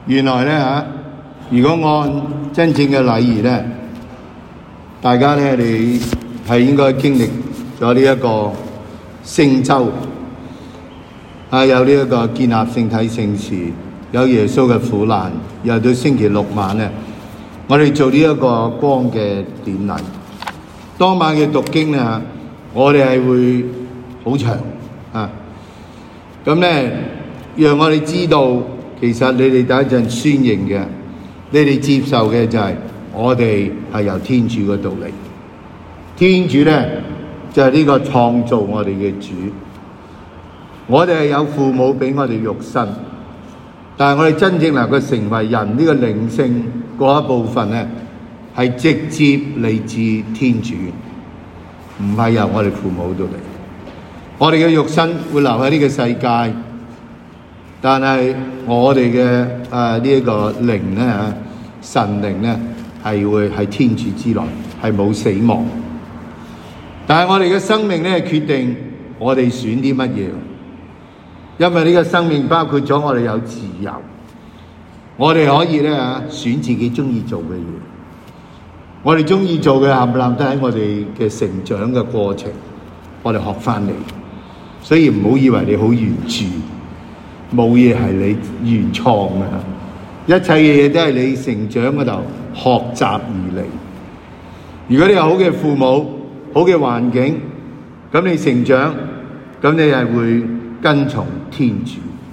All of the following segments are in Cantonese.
原來咧如果按真正嘅禮儀咧，大家咧你係應該經歷咗呢一個聖週有呢一個建立聖體聖事，有耶穌嘅苦難，又到星期六晚咧，我哋做呢一個光嘅典禮。當晚嘅讀經咧，我哋係會好長咁咧，讓我哋知道，其實你哋第一陣宣認嘅，你哋接受嘅就係我哋係由天主嗰度嚟。天主咧就係呢個創造我哋嘅主。我哋係有父母俾我哋肉身，但係我哋真正能夠成為人呢個靈性嗰一部分咧，係直接嚟自天主，唔係由我哋父母度嚟。我哋嘅肉身會留喺呢個世界，但係我哋嘅呢一個靈咧神靈咧係會喺天主之內，係冇死亡。但係我哋嘅生命咧決定我哋選啲乜嘢，因為呢個生命包括咗我哋有自由，我哋可以咧選自己中意做嘅嘢。我哋中意做嘅冚唪唥都喺我哋嘅成長嘅過程，我哋學翻嚟。所以唔好以為你好原著，冇嘢係你原創嘅，一切嘅嘢都係你成長嗰度學習而嚟。如果你有好嘅父母、好嘅環境，咁你成長，咁你係會跟從天主。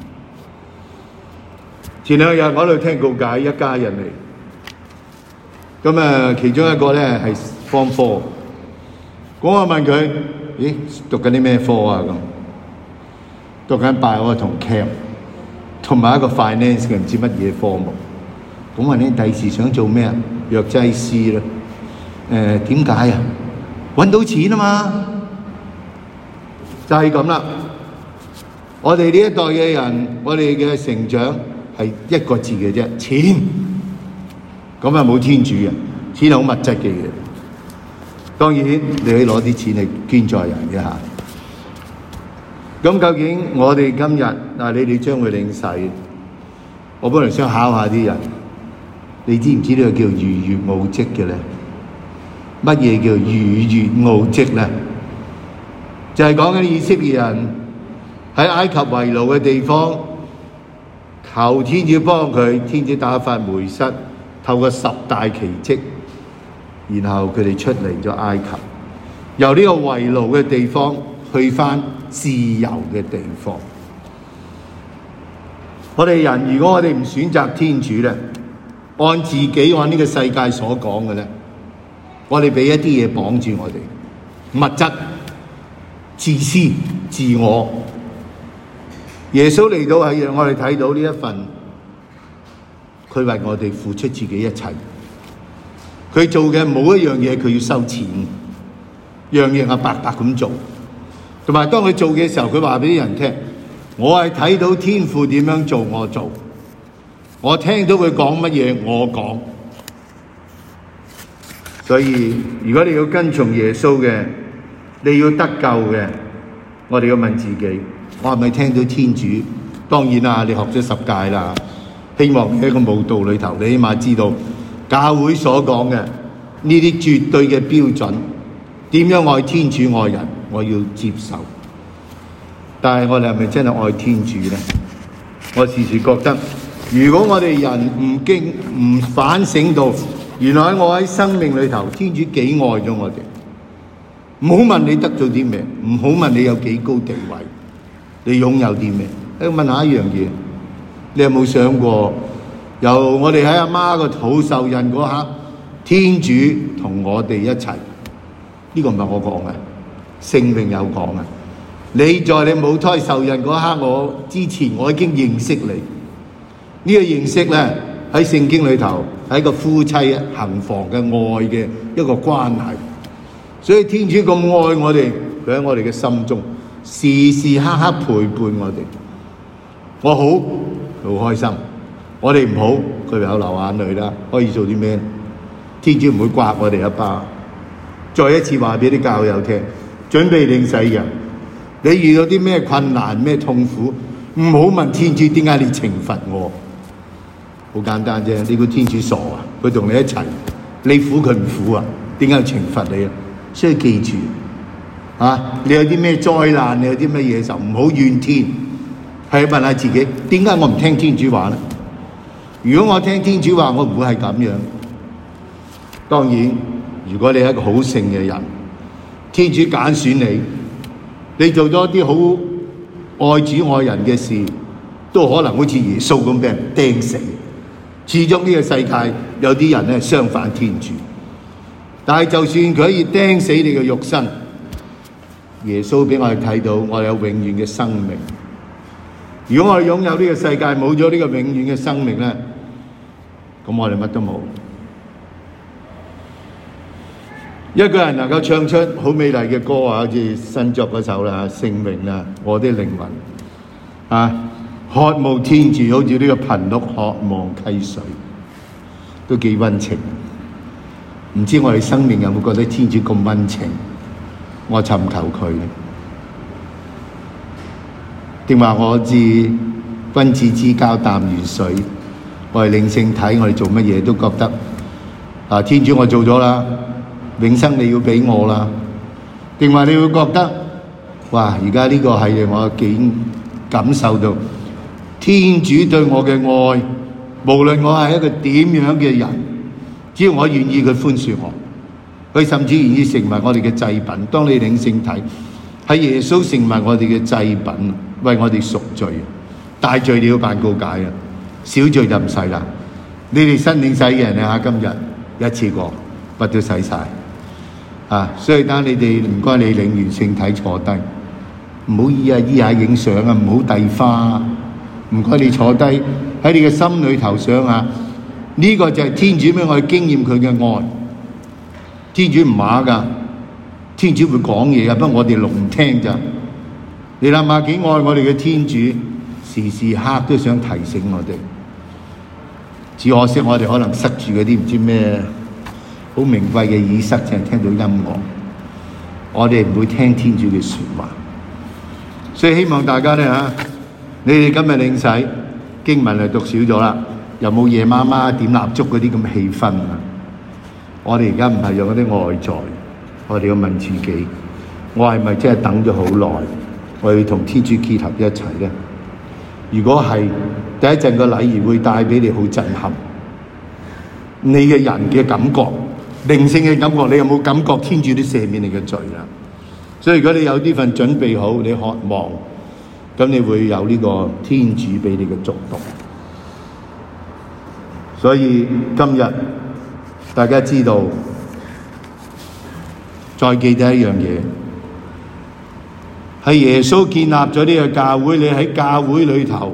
前兩日我喺度聽告解，一家人嚟，咁其中一個咧係方科，咁我問佢：咦，讀緊啲咩科啊？咁讀緊 bio 同 cam， 同埋一個 finance 嘅唔知乜嘢科目。咁話你第時想做咩啊？藥劑師啦。點解啊？搵到錢啊嘛，就係咁啦。我哋呢一代嘅人，我哋嘅成長係一個字嘅啫，錢。咁啊冇天主嘅，錢係好物質嘅嘢。當然你可以攞啲錢嚟捐助人嘅嚇。咁究竟我哋今日你哋將會領洗，我本來想考下啲人，你知唔知呢個叫逾越奧蹟嘅咧？乜嘢叫逾越奧蹟咧？就係講緊以色列人喺埃及為奴嘅地方，求天主幫佢，天主打發梅瑟，透過10大奇蹟，然後佢哋出嚟咗埃及，由呢個為奴嘅地方去返自由嘅地方。我哋人如果我哋唔選擇天主咧，按自己按呢個世界所講嘅咧，我哋俾一啲嘢綁住我哋，物質、自私、自我。耶穌嚟到係讓我哋睇到呢一份，佢為我哋付出自己一切。佢做嘅冇一樣嘢佢要收錢，樣樣係白白咁做。同埋當佢做嘅時候，佢話俾啲人聽：我係睇到天父點樣做，我做；我聽到佢講乜嘢，我講。所以如果你要跟從耶穌嘅，你要得救嘅，我哋要問自己：我係咪聽到天主？當然啦，你學咗10屆啦，希望喺一個舞蹈裏頭，你起碼知道教會所講嘅呢啲絕對嘅標準，點樣愛天主愛人，我要接受。但係我哋係咪真係愛天主呢？我時時覺得，如果我哋人唔反省到，原來我喺生命裏頭，天主幾愛咗我哋。唔好問你得咗啲咩，唔好問你有幾高地位，你擁有啲咩。問下一樣嘢，你有冇想過，由我哋喺阿媽個肚受孕嗰刻，天主同我哋一齊？呢個唔係我講嘅，聖詠有講嘅。你在你母胎受孕嗰刻，我之前我已經認識你。呢個認識咧，喺聖經裏頭係一個夫妻行房嘅愛嘅一個關係。所以天主咁愛我哋，佢喺我哋嘅心中時時刻刻陪伴我哋。我好開心，我哋唔好，佢有流眼淚啦。可以做啲咩？天主唔會刮我哋一巴。再一次話俾啲教友聽，準備領洗人，你遇到啲咩困難、咩痛苦，唔好問天主點解你懲罰我。 好簡單啫。你估天主傻啊？佢同你一齊，你苦佢唔苦啊？點解要懲罰你啊？所以記住你有啲咩災難，你有啲咩嘢就唔好怨天，係問下自己，點解我唔聽天主話咧？如果我聽天主話，我唔會係咁樣。當然，如果你係一個好聖嘅人，天主揀選你，你做咗啲好愛主愛人嘅事，都可能好似耶穌咁俾人釘死。始終呢個世界有啲人咧相反天主，但係就算佢可以釘死你嘅肉身，耶穌俾我哋睇到我哋有永遠嘅生命。如果我哋擁有呢個世界，冇咗呢個永遠嘅生命咧，咁我哋乜都冇。一個人能夠唱出好美麗嘅歌好似新作嗰首啦，聖詠啦，我的靈魂渴慕天主，好似呢個頻率渴望溪水，都幾溫情。唔知我哋生命有冇覺得天主咁溫情？我尋求佢，定話我知君子之交淡如水。我哋領聖體，我哋做乜嘢都覺得天主我做咗啦，永生你要俾我啦。定話你會覺得哇，而家呢個係我幾感受到天主對我嘅愛，無論我係一個點樣嘅人，只要我願意佢寬恕我，佢甚至願意成為我哋嘅祭品。當你領聖體，係耶穌成為我哋嘅祭品，為我哋贖罪。大罪你要辦告解啊，小罪就唔使啦。你哋新領洗嘅人啊，今日一次過乜都洗晒所以等你哋唔該，你領完聖體坐低，唔好依下影相啊，唔好遞花。唔該，你坐低喺你嘅心裏頭想下，呢個就係天主俾我哋經驗佢嘅愛。天主唔話噶，天主會講嘢噶，不過我哋聾聽咋。你諗下幾愛我哋嘅天主，時時刻都想提醒我哋。只可惜我哋可能塞住嗰啲唔知咩好名貴嘅耳塞，淨係聽到音樂。我哋唔會聽天主嘅說話，所以希望大家咧你哋今日領洗經文係讀少咗啦，又冇夜媽媽點蠟燭嗰啲咁嘅氣氛啊！我哋而家唔係用嗰啲外在，我哋要問自己：我係咪真係等咗好耐？我要同天主結合一齊咧？如果係，第一陣個禮儀會帶俾你好震撼，你嘅人嘅感覺、靈性嘅感覺，你有冇感覺天主都赦免你嘅罪啦？所以如果你有呢份準備好，你渴望。咁你會有呢個天主俾你嘅觸動，所以今日大家知道，再記得一樣嘢，係耶穌建立咗呢個教會，你喺教會裏頭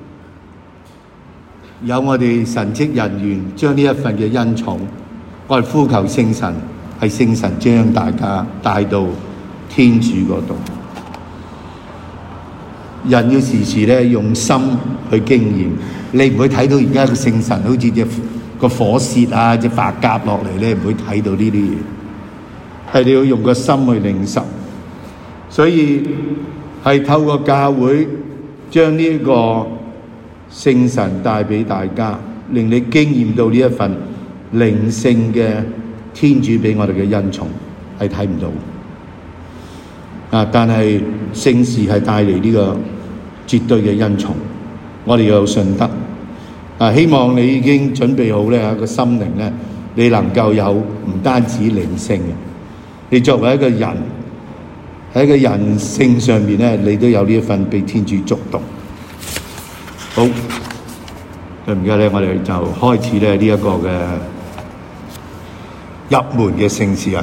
有我哋神職人員將呢一份嘅恩寵，我哋呼求聖神，係聖神將大家帶到天主嗰度。人要時時咧用心去經驗，你唔會睇到而家個聖神好似隻個火舌啊，隻發夾落嚟咧，唔會睇到呢啲嘢，係你要用個心去領受。所以係透過教會將呢個聖神帶俾大家，令你經驗到呢一份靈性嘅天主俾我哋嘅恩寵，係睇唔到。但係聖事係帶嚟呢個絕對嘅恩寵，我哋要有信德。希望你已經準備好咧，個心靈咧，你能夠有唔單止靈性嘅，你作為一個人喺個人性上面咧，你都有呢一份被天主觸動。好，咁而家咧，我哋就開始咧呢一個嘅入門嘅聖事啊！